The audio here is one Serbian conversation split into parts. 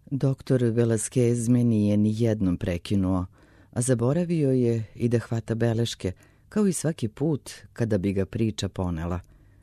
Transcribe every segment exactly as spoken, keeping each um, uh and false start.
Doktor Velasquez me nije ni jednom prekinuo, a zaboravio je i da hvata beleške, kao i svaki put kada bi ga priča ponela.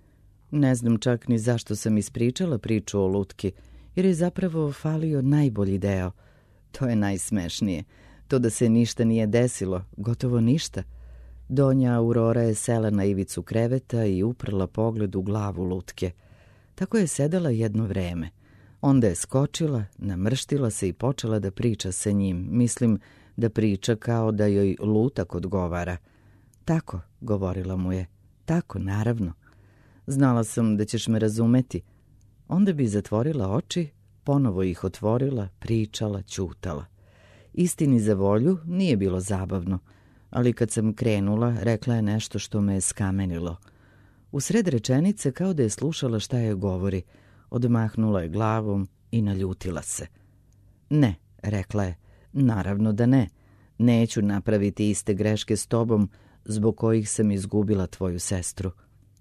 Ne znam čak ni zašto sam ispričala priču o lutki, jer je zapravo falio najbolji deo. To je najsmešnije. To da se ništa nije desilo, gotovo ništa. Donja Aurora je sela na ivicu kreveta i uprla pogled u glavu lutke. Tako je sedela jedno vreme. Onda je skočila, namrštila se i počela da priča sa njim. Mislim da priča kao da joj lutak odgovara. Tako, govorila mu je. Tako, naravno. Znala sam da ćeš me razumeti. Onda bi zatvorila oči, ponovo ih otvorila, pričala, ćutala. Istini za volju nije bilo zabavno, ali kad sam krenula, rekla je nešto što me je skamenilo. U sred rečenice kao da je slušala šta je govori, odmahnula je glavom i naljutila se. Ne, rekla je, naravno da ne. Neću napraviti iste greške s tobom zbog kojih sam izgubila tvoju sestru.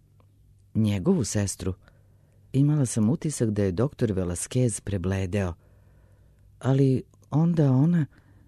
Njegovu sestru? Imala sam utisak da je doktor Velasquez prebledeo. Ali onda ona...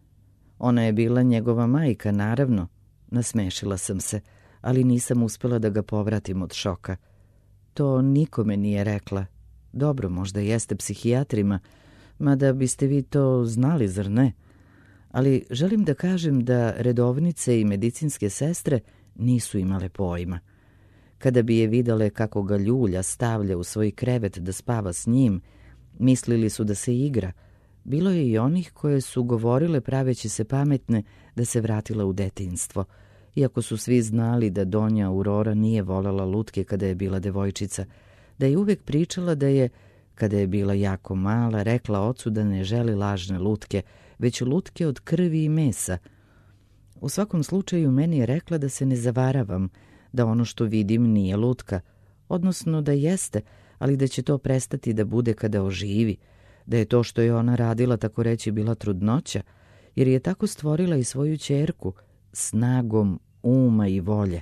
Ona je bila njegova majka, naravno. Nasmešila sam se, ali nisam uspela da ga povratim od šoka. To nikome nije rekla. Dobro, možda jeste psihijatrima, mada biste vi to znali, zar ne? Ali želim da kažem da redovnice i medicinske sestre nisu imale pojma. Kada bi je videle kako ga ljulja stavlja u svoj krevet da spava s njim, mislili su da se igra. Bilo je i onih koje su govorile praveći se pametne da se vratila u detinjstvo, iako su svi znali da Donja Aurora nije volela lutke kada je bila devojčica, da je uvek pričala da je, kada je bila jako mala, rekla ocu da ne želi lažne lutke, već lutke od krvi i mesa. U svakom slučaju meni je rekla da se ne zavaravam, da ono što vidim nije lutka, odnosno da jeste, ali da će to prestati da bude kada oživi, da je to što je ona radila tako reći bila trudnoća, jer je tako stvorila i svoju ćerku, snagom uma i volje.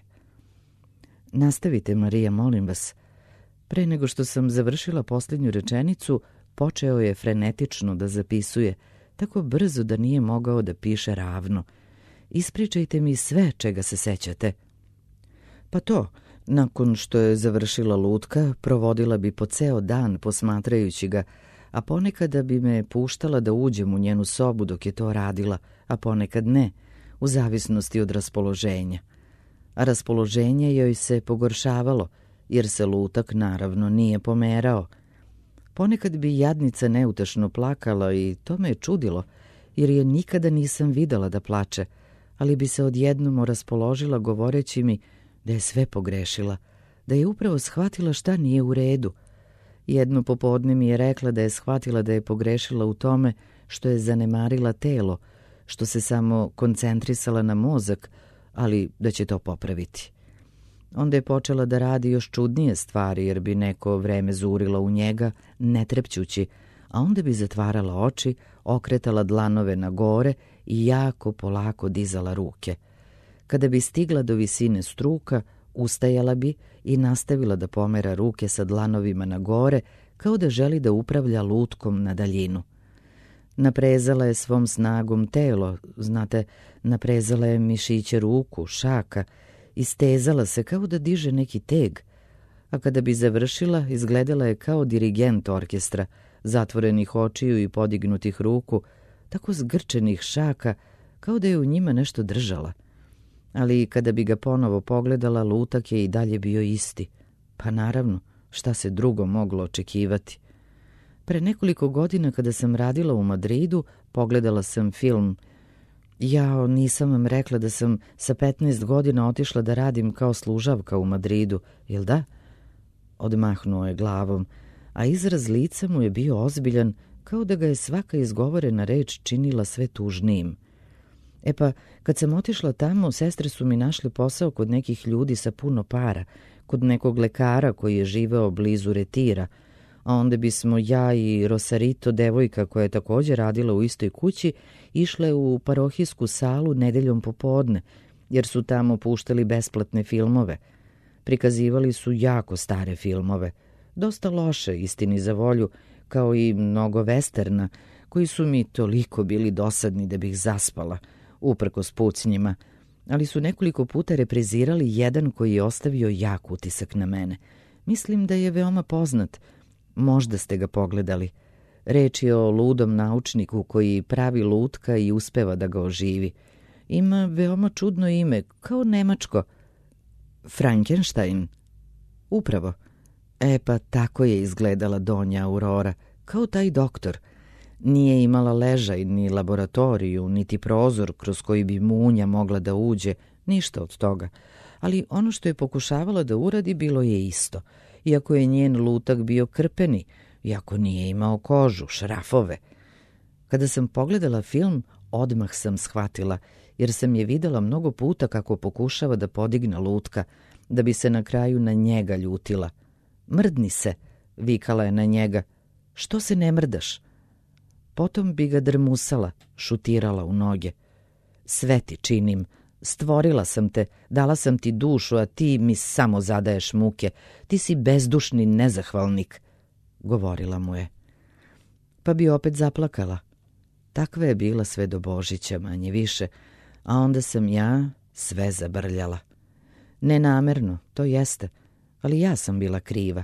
Nastavite, Marija, molim vas. Pre nego što sam završila posljednju rečenicu, počeo je frenetično da zapisuje, tako brzo da nije mogao da piše ravno. Ispričajte mi sve čega se sećate. Pa to, nakon što je završila lutka, provodila bi po ceo dan posmatrajući ga, a ponekada bi me puštala da uđem u njenu sobu dok je to radila, a ponekad ne, u zavisnosti od raspoloženja. A raspoloženje joj se pogoršavalo, jer se lutak naravno nije pomerao. Ponekad bi jadnica neutešno plakala i to me je čudilo, jer je nikada nisam videla da plače, ali bi se odjednom raspoložila govoreći mi da je sve pogrešila, da je upravo shvatila šta nije u redu. Jedno popodne mi je rekla da je shvatila da je pogrešila u tome što je zanemarila telo, što se samo koncentrisala na mozak, ali da će to popraviti. Onda je počela da radi još čudnije stvari, jer bi neko vreme zurila u njega, ne trepćući, a onda bi zatvarala oči, okretala dlanove na gore i jako polako dizala ruke. Kada bi stigla do visine struka, ustajala bi i nastavila da pomera ruke sa dlanovima na gore, kao da želi da upravlja lutkom na daljinu. Naprezala je svom snagom telo, znate, naprezala je mišiće ruku, šaka, istezala se kao da diže neki teg, a kada bi završila, izgledala je kao dirigent orkestra, zatvorenih očiju i podignutih ruku, tako zgrčenih šaka, kao da je u njima nešto držala. Ali kada bi ga ponovo pogledala, lutak je i dalje bio isti. Pa naravno, šta se drugo moglo očekivati? Pre nekoliko godina kada sam radila u Madridu, pogledala sam film. Ja nisam vam rekla da sam sa petnaest godina otišla da radim kao služavka u Madridu, jel da? Odmahnuo je glavom, a izraz lica mu je bio ozbiljan, kao da ga je svaka izgovorena reč činila sve tužnijim. E pa, kad sam otišla tamo, sestre su mi našli posao kod nekih ljudi sa puno para, kod nekog lekara koji je živeo blizu Retira, a onda bismo ja i Rosarito, devojka koja je također radila u istoj kući, išle u parohijsku salu nedeljom popodne, jer su tamo puštali besplatne filmove. Prikazivali su jako stare filmove, dosta loše, istini za volju, kao i mnogo westerna, koji su mi toliko bili dosadni da bih zaspala, uprkos pucnjima, ali su nekoliko puta reprizirali jedan koji je ostavio jak utisak na mene. Mislim da je veoma poznat. Možda ste ga pogledali. Reč je o ludom naučniku koji pravi lutka i uspeva da ga oživi. Ima veoma čudno ime, kao nemačko. Frankenstein. Upravo. E pa tako je izgledala Donja Aurora, kao taj doktor. Nije imala ležaj, ni laboratoriju, niti prozor kroz koji bi munja mogla da uđe, ništa od toga. Ali ono što je pokušavala da uradi bilo je isto. Iako je njen lutak bio krpeni, iako nije imao kožu, šrafove. Kada sam pogledala film, odmah sam shvatila, jer sam je videla mnogo puta kako pokušava da podigne lutka, da bi se na kraju na njega ljutila. Mrdni se, vikala je na njega. Što se ne mrdaš? Potom bi ga drmusala, šutirala u noge. Sve ti činim, stvorila sam te, dala sam ti dušu, a ti mi samo zadaješ muke. Ti si bezdušni nezahvalnik, govorila mu je. Pa bi opet zaplakala. Takva je bila sve do Božića, manje više, a onda sam ja sve zabrljala. Nenamerno, to jeste, ali ja sam bila kriva.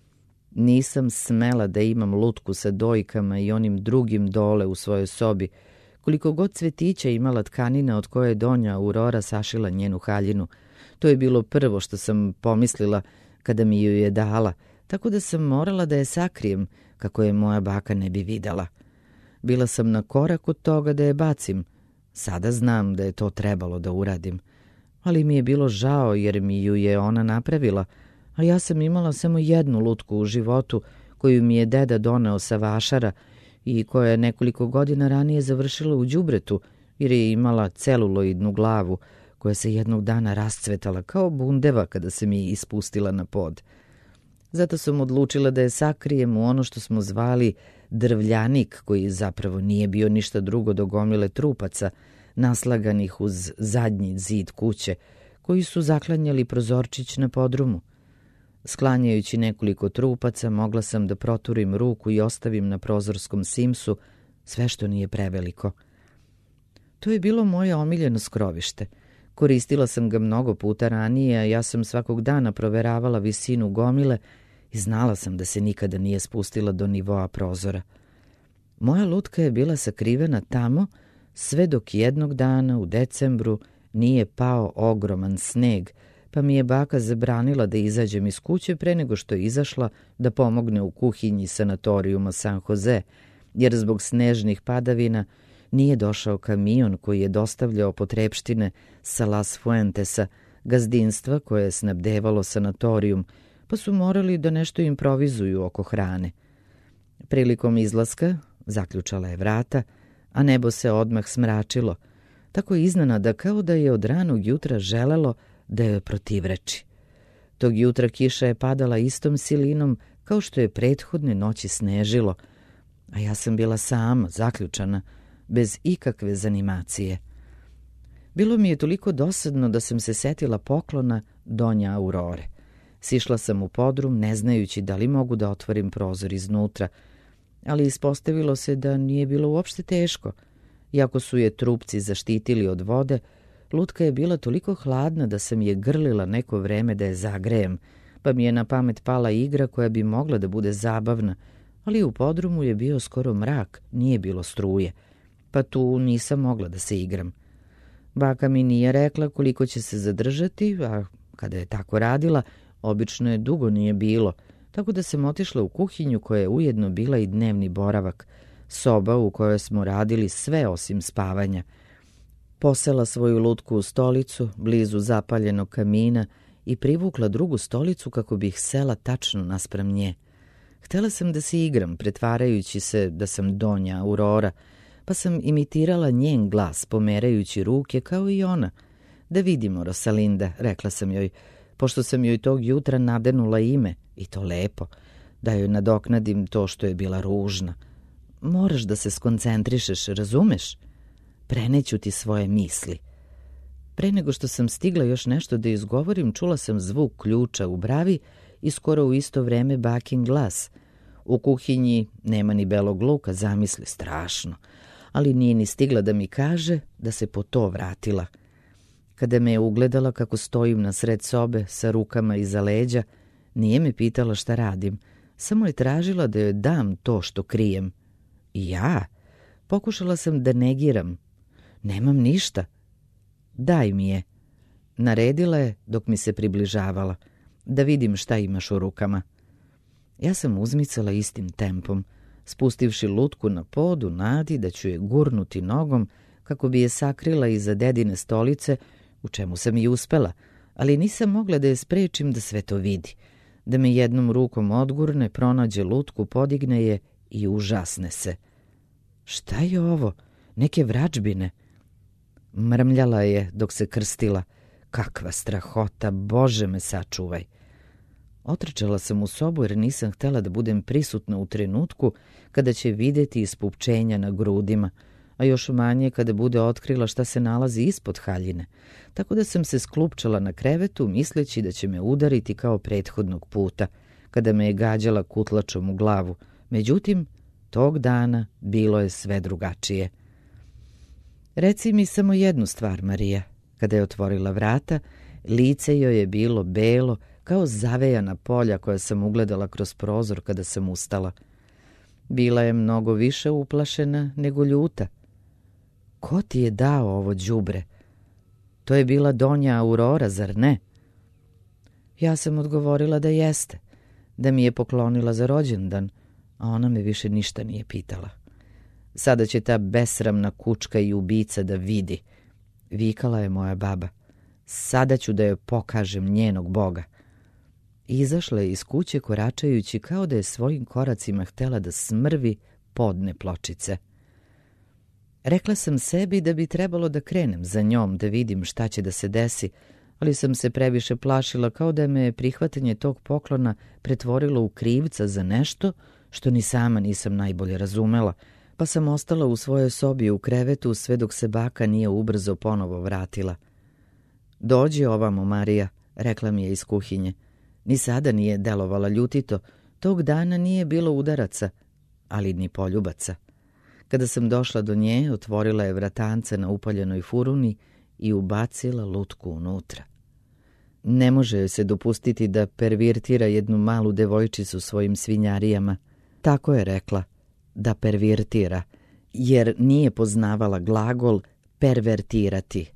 Nisam smela da imam lutku sa dojkama i onim drugim dole u svojoj sobi, koliko god cvetića imala tkanina od koje je Donja Aurora sašila njenu haljinu. To je bilo prvo što sam pomislila kada mi ju je dala, tako da sam morala da je sakrijem, kako je moja baka ne bi videla. Bila sam na korak od toga da je bacim. Sada znam da je to trebalo da uradim. Ali mi je bilo žao jer mi ju je ona napravila, a ja sam imala samo jednu lutku u životu koju mi je deda doneo sa vašara i koja je nekoliko godina ranije završila u đubretu jer je imala celuloidnu glavu koja se jednog dana rascvetala kao bundeva kada se mi ispustila na pod. Zato sam odlučila da je sakrijem u ono što smo zvali drvljanik, koji zapravo nije bio ništa drugo do gomile trupaca naslaganih uz zadnji zid kuće, koji su zaklanjali prozorčić na podrumu. Sklanjajući nekoliko trupaca, mogla sam da proturim ruku i ostavim na prozorskom simsu sve što nije preveliko. To je bilo moje omiljeno skrovište. Koristila sam ga mnogo puta ranije, a ja sam svakog dana proveravala visinu gomile i znala sam da se nikada nije spustila do nivoa prozora. Moja lutka je bila sakrivena tamo sve dok jednog dana u decembru nije pao ogroman sneg, pa mi je baka zabranila da izađem iz kuće pre nego što je izašla da pomogne u kuhinji sanatorijuma San Jose, jer zbog snežnih padavina nije došao kamion koji je dostavljao potrepštine sa Las Fuentesa, gazdinstva koje je snabdevalo sanatorijum, pa su morali da nešto improvizuju oko hrane. Prilikom izlaska zaključala je vrata, a nebo se odmah smračilo, tako iznenada kao da je od ranog jutra želelo da joj protivreči. Tog jutra kiša je padala istom silinom kao što je prethodne noći snežilo, a ja sam bila sama, zaključana, bez ikakve zanimacije. Bilo mi je toliko dosadno da sam se setila poklona Donja Aurore. Sišla sam u podrum, ne znajući da li mogu da otvorim prozor iznutra, ali ispostavilo se da nije bilo uopšte teško. Iako su je trupci zaštitili od vode, lutka je bila toliko hladna da sam je grlila neko vreme da je zagrejem, pa mi je na pamet pala igra koja bi mogla da bude zabavna, ali u podrumu je bio skoro mrak, nije bilo struje, pa tu nisam mogla da se igram. Baka mi nije rekla koliko će se zadržati, a kada je tako radila, obično je dugo nije bilo, tako da sam otišla u kuhinju koja je ujedno bila i dnevni boravak, soba u kojoj smo radili sve osim spavanja. Posela svoju lutku u stolicu, blizu zapaljenog kamina, i privukla drugu stolicu kako bih sela tačno naspram nje. Htela sam da se igram, pretvarajući se da sam Donja Aurora, pa sam imitirala njen glas, pomerajući ruke kao i ona. Da vidimo, Rosalinda, rekla sam joj, pošto sam joj tog jutra nadenula ime, i to lepo, da joj nadoknadim to što je bila ružna. Moraš da se skoncentrišeš, razumeš? Preneću ti svoje misli. Pre nego što sam stigla još nešto da izgovorim, čula sam zvuk ključa u bravi i skoro u isto vreme bakin glas. U kuhinji nema ni belog luka, zamisli, strašno. Ali nije ni stigla da mi kaže da se po to vratila. Kada me je ugledala kako stojim na sred sobe sa rukama iza leđa, nije me pitala šta radim, samo je tražila da joj dam to što krijem. I ja? Pokušala sam da negiram. Nemam ništa. Daj mi je. Naredila je dok mi se približavala. Da vidim šta imaš u rukama. Ja sam uzmicala istim tempom, spustivši lutku na pod u nadi da ću je gurnuti nogom kako bi je sakrila iza dedine stolice, u čemu sam i uspela, ali nisam mogla da je sprečim da sve to vidi, da me jednom rukom odgurne, pronađe lutku, podigne je i užasne se. Šta je ovo? Neke vračbine? Mrmljala je dok se krstila. Kakva strahota, Bože me sačuvaj. Otrčala sam u sobu jer nisam htjela da budem prisutna u trenutku kada će vidjeti ispupčenja na grudima, a još manje kada bude otkrila šta se nalazi ispod haljine, tako da sam se sklupčala na krevetu misleći da će me udariti kao prethodnog puta, kada me je gađala kutlačom u glavu. Međutim, tog dana bilo je sve drugačije. Reci mi samo jednu stvar, Marija. Kada je otvorila vrata, lice joj je bilo belo, kao zavejana polja koja sam ugledala kroz prozor kada sam ustala. Bila je mnogo više uplašena nego ljuta. Ko ti je dao ovo đubre? To je bila Donja Aurora, zar ne? Ja sam odgovorila da jeste, da mi je poklonila za rođendan, a ona me više ništa nije pitala. Sada će ta besramna kučka i ubica da vidi, vikala je moja baba. Sada ću da joj pokažem njenog boga. Izašla je iz kuće koračajući kao da je svojim koracima htjela da smrvi podne pločice. Rekla sam sebi da bi trebalo da krenem za njom, da vidim šta će da se desi, ali sam se previše plašila kao da me prihvatanje tog poklona pretvorilo u krivca za nešto što ni sama nisam najbolje razumela, pa sam ostala u svojoj sobi u krevetu sve dok se baka nije ubrzo ponovo vratila. Dođi ovamo, Marija, rekla mi je iz kuhinje. Ni sada nije delovala ljutito, tog dana nije bilo udaraca, ali ni poljubaca. Kada sam došla do nje, otvorila je vratance na upaljenoj furuni i ubacila lutku unutra. Ne može joj se dopustiti da pervirtira jednu malu devojčicu svojim svinjarijama. Tako je rekla, da pervirtira, jer nije poznavala glagol pervertirati.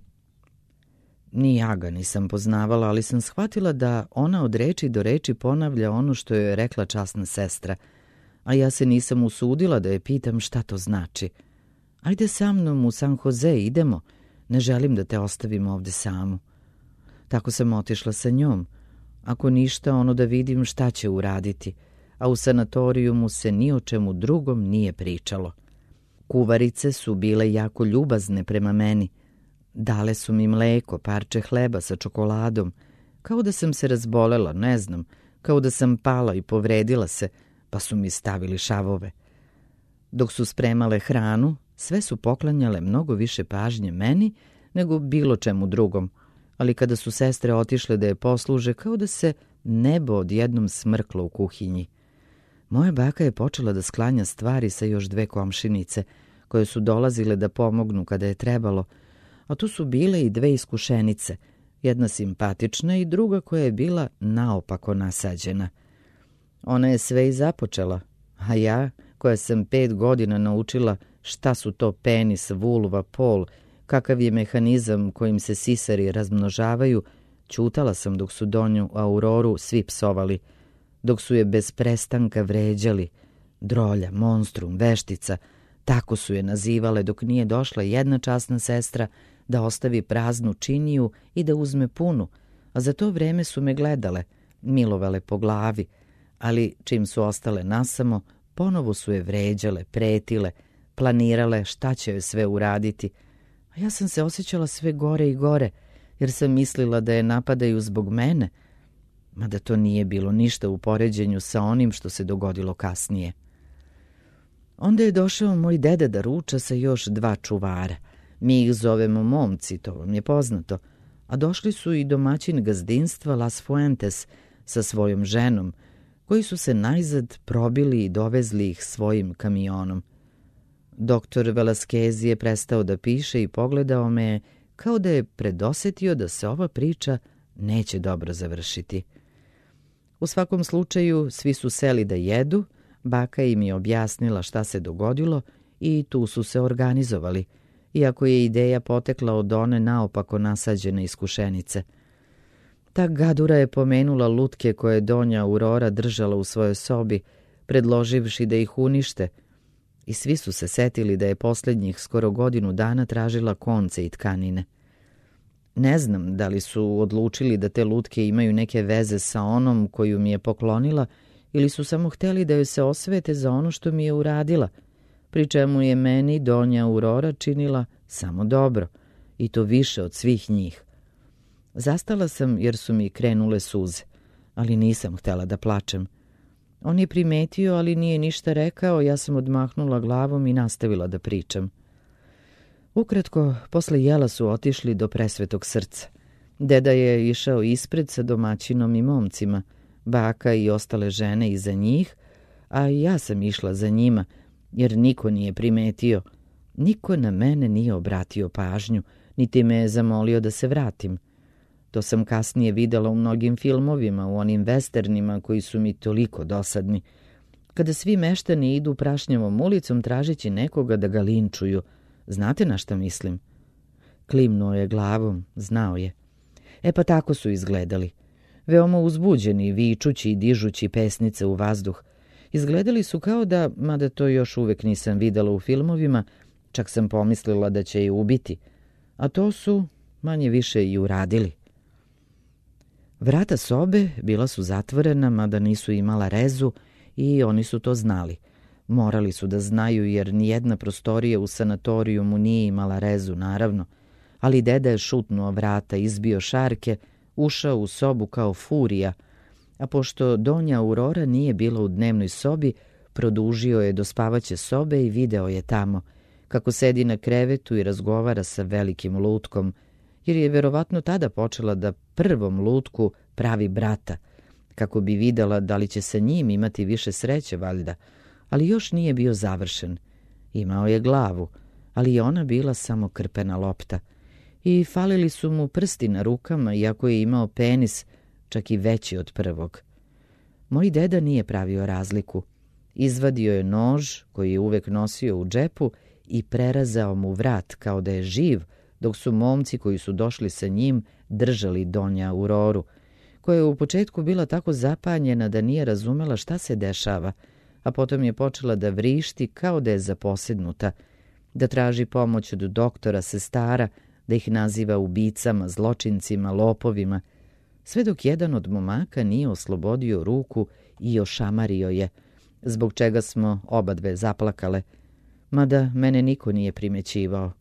Ni ja ga nisam poznavala, ali sam shvatila da ona od reči do reči ponavlja ono što joj je rekla časna sestra, a ja se nisam usudila da je pitam šta to znači. Ajde sa mnom u San Jose, idemo, ne želim da te ostavim ovde samu. Tako sam otišla sa njom, ako ništa ono da vidim šta će uraditi, a u sanatorijumu se ni o čemu drugom nije pričalo. Kuvarice su bile jako ljubazne prema meni, dale su mi mleko, parče hleba sa čokoladom, kao da sam se razbolela, ne znam, kao da sam pala i povredila se, pa su mi stavili šavove. Dok su spremale hranu, sve su poklanjale mnogo više pažnje meni nego bilo čemu drugom, ali kada su sestre otišle da je posluže, kao da se nebo odjednom smrklo u kuhinji. Moja baka je počela da sklanja stvari sa još dve komšinice, koje su dolazile da pomognu kada je trebalo, a tu su bile i dve iskušenice, jedna simpatična i druga koja je bila naopako nasađena. Ona je sve i započela, a ja, koja sam pet godina naučila šta su to penis, vulva, pol, kakav je mehanizam kojim se sisari razmnožavaju, ćutala sam dok su Donju Auroru svi psovali, dok su je bez prestanka vređali, drolja, monstrum, veštica, tako su je nazivale dok nije došla jedna časna sestra da ostavi praznu činiju i da uzme punu, a za to vreme su me gledale, milovale po glavi, ali čim su ostale nasamo, ponovo su je vređale, pretile, planirale šta će joj sve uraditi, a ja sam se osjećala sve gore i gore, jer sam mislila da je napadaju zbog mene, mada to nije bilo ništa u poređenju sa onim što se dogodilo kasnije. Onda je došao moj deda da ruča sa još dva čuvara. Mi ih zovemo momci, to vam je poznato, a došli su i domaćin gazdinstva Las Fuentes sa svojom ženom, koji su se najzad probili i dovezli ih svojim kamionom. Doktor Velasquez je prestao da piše i pogledao me kao da je predosetio da se ova priča neće dobro završiti. U svakom slučaju svi su seli da jedu, baka im je objasnila šta se dogodilo i tu su se organizovali, iako je ideja potekla od one naopako nasađene iskušenice. Ta gadura je pomenula lutke koje je donja Aurora držala u svojoj sobi, predloživši da ih unište, i svi su se setili da je posljednjih skoro godinu dana tražila konce i tkanine. Ne znam da li su odlučili da te lutke imaju neke veze sa onom koju mi je poklonila ili su samo hteli da joj se osvete za ono što mi je uradila, pri čemu je meni donja Aurora činila samo dobro, i to više od svih njih. Zastala sam jer su mi krenule suze, ali nisam htela da plačem. On je primetio, ali nije ništa rekao, ja sam odmahnula glavom i nastavila da pričam. Ukratko, posle jela su otišli do Presvetog Srca. Deda je išao ispred sa domaćinom i momcima, baka i ostale žene iza njih, a ja sam išla za njima, jer niko nije primetio. Niko na mene nije obratio pažnju, niti me je zamolio da se vratim. To sam kasnije videla u mnogim filmovima, u onim westernima koji su mi toliko dosadni. Kada svi meštani idu prašnjavom ulicom tražeći nekoga da ga linčuju. Znate na šta mislim? Klimnuo je glavom, znao je. E pa tako su izgledali. Veoma uzbuđeni, vičući i dižući pesnice u vazduh. Izgledali su kao da, mada to još uvek nisam videla u filmovima, čak sam pomislila da će je ubiti. A to su manje više i uradili. Vrata sobe bila su zatvorena, mada nisu imala rezu, i oni su to znali. Morali su da znaju, jer nijedna prostorija u sanatorijumu nije imala rezu, naravno. Ali deda je šutnuo vrata, izbio šarke, ušao u sobu kao furija, a pošto donja Aurora nije bila u dnevnoj sobi, produžio je do spavaće sobe i video je tamo, kako sedi na krevetu i razgovara sa velikim lutkom, jer je verovatno tada počela da prvom lutku pravi brata, kako bi videla da li će sa njim imati više sreće, valjda, ali još nije bio završen. Imao je glavu, ali je ona bila samo krpena lopta, i falili su mu prsti na rukama, iako je imao penis, čak i veći od prvog. Moj deda nije pravio razliku. Izvadio je nož, koji je uvek nosio u džepu, i prerazao mu vrat kao da je živ, dok su momci koji su došli sa njim držali donja Auroru, koja je u početku bila tako zapanjena da nije razumela šta se dešava, a potom je počela da vrišti kao da je zaposednuta, da traži pomoć od doktora, sestara, da ih naziva ubicama, zločincima, lopovima, sve dok jedan od momaka nije oslobodio ruku i ošamario je, zbog čega smo oba dve zaplakale, mada mene niko nije primećivao.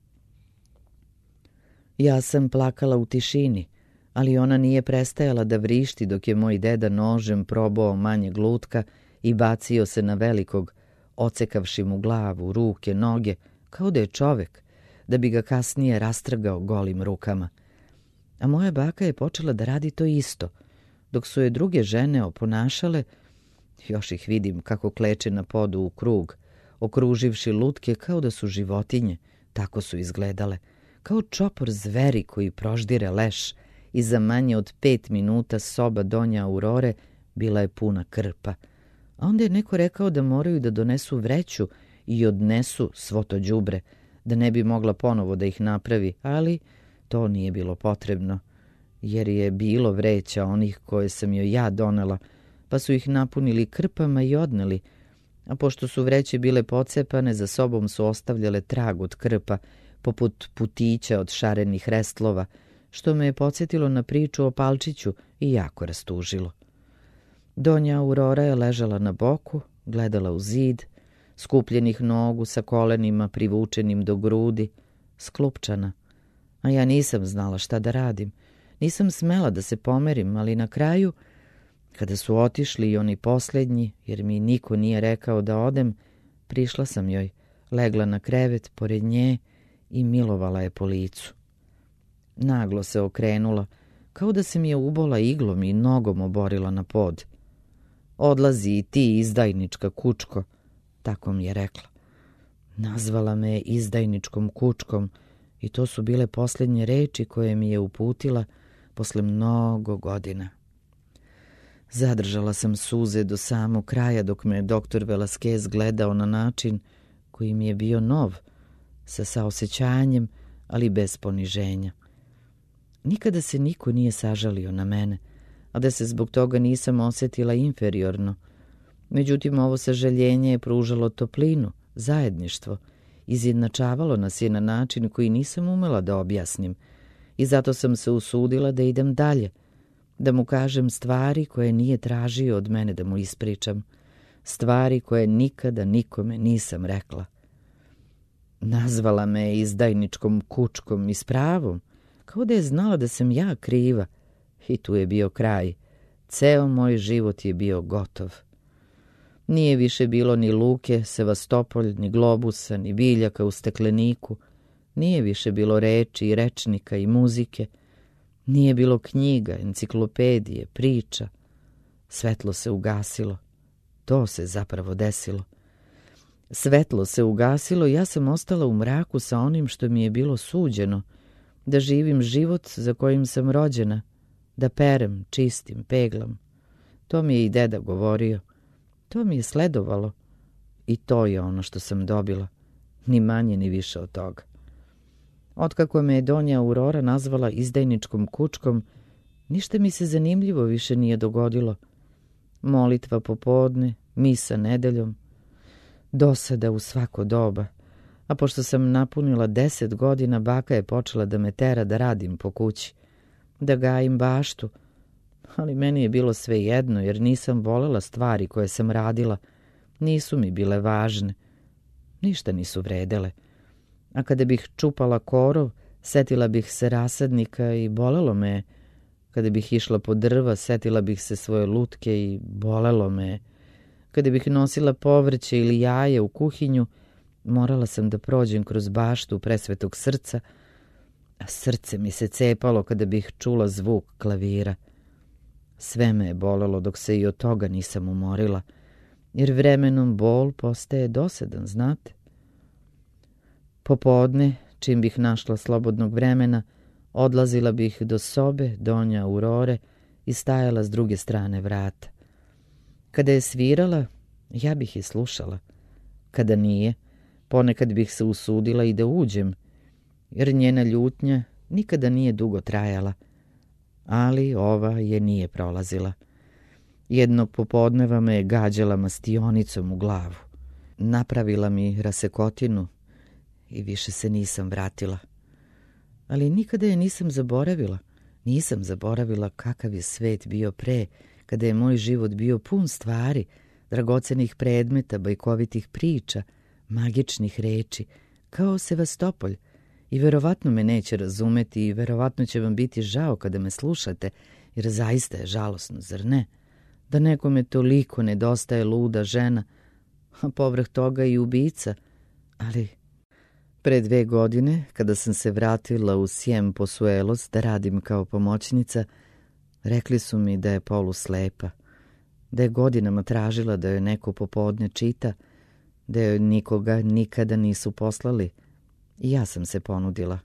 Ja sam plakala u tišini, ali ona nije prestajala da vrišti dok je moj deda nožem probao manje glutka i bacio se na velikog, ocekavši mu glavu, ruke, noge, kao da je čovek, da bi ga kasnije rastrgao golim rukama. A moja baka je počela da radi to isto, dok su je druge žene oponašale, još ih vidim kako kleče na podu u krug, okruživši lutke kao da su životinje, tako su izgledale, kao čopor zveri koji proždire leš, i za manje od pet minuta soba donja Aurore bila je puna krpa. A onda je neko rekao da moraju da donesu vreću i odnesu svo to đubre, da ne bi mogla ponovo da ih napravi, ali to nije bilo potrebno, jer je bilo vreća onih koje sam joj ja donela, pa su ih napunili krpama i odneli, a pošto su vreće bile pocepane, za sobom su ostavljale trag od krpa, poput putića od šarenih restlova, što me je podsjetilo na priču o Palčiću i jako rastužilo. Donja Aurora je ležala na boku, gledala u zid, skupljenih nogu sa kolenima privučenim do grudi, sklupčana. A ja nisam znala šta da radim. Nisam smela da se pomerim, ali na kraju, kada su otišli i oni posljednji, jer mi niko nije rekao da odem, prišla sam joj, legla na krevet pored nje i milovala je po licu. Naglo se okrenula, kao da se mi je ubola iglom i nogom oborila na pod. Odlazi i ti, izdajnička kučko, tako mi je rekla. Nazvala me je izdajničkom kučkom i to su bile posljednje reči koje mi je uputila posle mnogo godina. Zadržala sam suze do samog kraja dok me doktor Velasquez gledao na način koji mi je bio nov, sa saosećanjem, ali bez poniženja. Nikada se niko nije sažalio na mene, a da se zbog toga nisam osjetila inferiorno. Međutim, ovo sažaljenje je pružalo toplinu, zajedništvo, izjednačavalo nas je na način koji nisam umela da objasnim i zato sam se usudila da idem dalje, da mu kažem stvari koje nije tražio od mene da mu ispričam, stvari koje nikada nikome nisam rekla. Nazvala me je izdajničkom kučkom i s pravom, kao da je znala da sam ja kriva, i tu je bio kraj. Ceo moj život je bio gotov. Nije više bilo ni Luke, Sevastopolj, ni globusa, ni biljaka u stekleniku, nije više bilo reči i rečnika i muzike, nije bilo knjiga, enciklopedije, priča. Svetlo se ugasilo. To se zapravo desilo. Svetlo se ugasilo i ja sam ostala u mraku sa onim što mi je bilo suđeno, da živim život za kojim sam rođena, da perem, čistim, peglam. To mi je i deda govorio. To mi je sledovalo i to je ono što sam dobila, ni manje ni više od toga. Otkako me je donja Aurora nazvala izdajničkom kučkom, ništa mi se zanimljivo više nije dogodilo. Molitva popodne, misa nedeljom, dosada u svako doba, a pošto sam napunila deset godina, baka je počela da me tera da radim po kući, da gajim baštu, ali meni je bilo sve jedno jer nisam volela stvari koje sam radila, nisu mi bile važne, ništa nisu vredele. A kada bih čupala korov, setila bih se rasadnika i bolelo me je. Kada bih išla po drva, setila bih se svoje lutke i bolelo me je. Kada bih nosila povrće ili jaje u kuhinju, morala sam da prođem kroz baštu Presvetog Srca, a srce mi se cepalo kada bih čula zvuk klavira. Sve me je bolelo dok se i od toga nisam umorila, jer vremenom bol postaje dosadan, znate. Popodne, čim bih našla slobodnog vremena, odlazila bih do sobe donja Aurore i stajala s druge strane vrata. Kada je svirala, ja bih je slušala. Kada nije, ponekad bih se usudila i da uđem, jer njena ljutnja nikada nije dugo trajala, ali ova je nije prolazila. Jednog popodneva me je gađala mastionicom u glavu. Napravila mi rasekotinu i više se nisam vratila. Ali nikada je nisam zaboravila. Nisam zaboravila kakav je svet bio pre, kada je moj život bio pun stvari, dragocenih predmeta, bajkovitih priča, magičnih reči, kao Sevastopolj. I verovatno me neće razumeti i verovatno će vam biti žao kada me slušate, jer zaista je žalosno, zar ne? Da nekome toliko nedostaje luda žena, a povrh toga i ubica. Ali pre dve godine, kada sam se vratila u Siem Posuelos da radim kao pomoćnica, rekli su mi da je poluslepa, da je godinama tražila da joj neko popodne čita, da joj nikoga nikada nisu poslali. I ja sam se ponudila.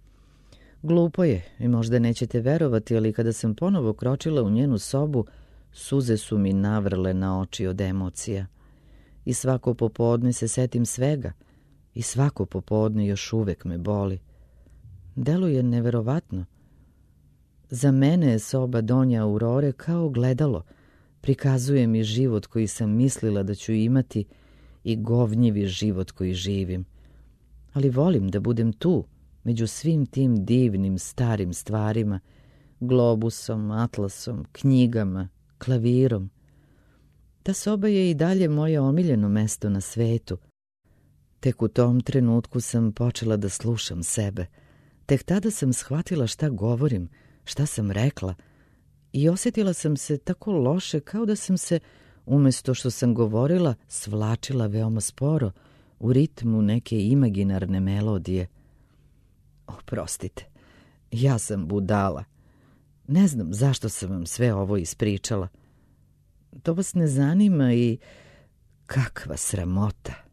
Glupo je i možda nećete verovati, ali kada sam ponovo kročila u njenu sobu, suze su mi navrle na oči od emocija. I svako popodne se setim svega i svako popodne još uvek me boli. Deluje neverovatno. Za mene je soba donja Aurore kao gledalo. Prikazuje mi život koji sam mislila da ću imati i govnjivi život koji živim. Ali volim da budem tu, među svim tim divnim starim stvarima, globusom, atlasom, knjigama, klavirom. Ta soba je i dalje moje omiljeno mesto na svetu. Tek u tom trenutku sam počela da slušam sebe. Tek tada sam shvatila šta govorim, šta sam rekla i osjetila sam se tako loše kao da sam se, umjesto što sam govorila, svlačila veoma sporo, u ritmu neke imaginarne melodije. Oprostite, ja sam budala. Ne znam zašto sam vam sve ovo ispričala. To vas ne zanima i kakva sramota.